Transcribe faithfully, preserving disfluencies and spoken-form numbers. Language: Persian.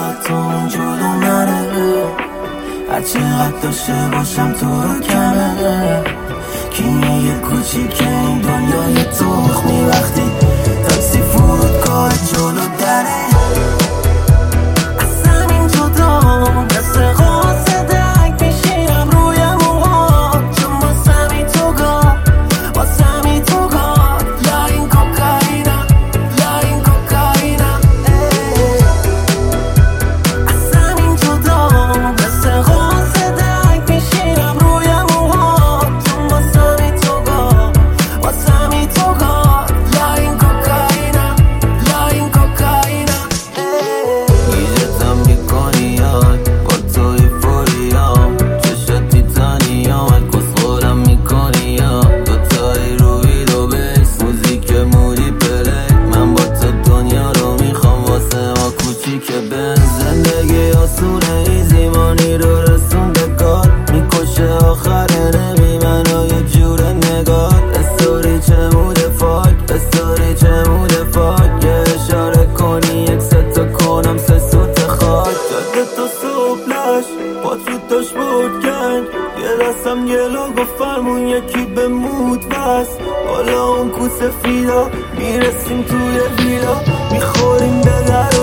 تو اون جلو منه، هرچقدر داشته باشم تو رو کمه. کی میگه کوچیکه این دنیای تخمی وقتی تاکسی فرودگاه جلو دره. اصلا این جدا مثل قاصدک میشینم روی موهات، چون واسمی تو گاه واسمی تو گاه. لا این کوکائینا لا این کوکائینا. اصلا این جدا مثل قاصدک میشینم روی موهات، چون واسمی تو گاه واسمی تو گاه. لا این کوکائینا لا این کوکائینا. گیجتم میکنی یاد با توی فوریام، چشات تیتانیام کسخورم میکنی یا دوتایی روی دو بیس موزیک مودی پلی. من با تو دنیا رو میخوام واسه ما کوچیک بن. زندگی آسونه ایزی مانی رو رسونده گاد، میکشه آخره نمی منو یه جور نگاه. استوری چه موده فاک استوری چه موده فاک، یه اشاره کنی یک ستا کنم سه سوت خاک. جاده تا صبح لش پات رو داشت بود گنگ، یه دستم گلو گفتم اون یکی به مود بس. حالا اون کوس فیدا میرسیم توی ویلا، میخوریم به در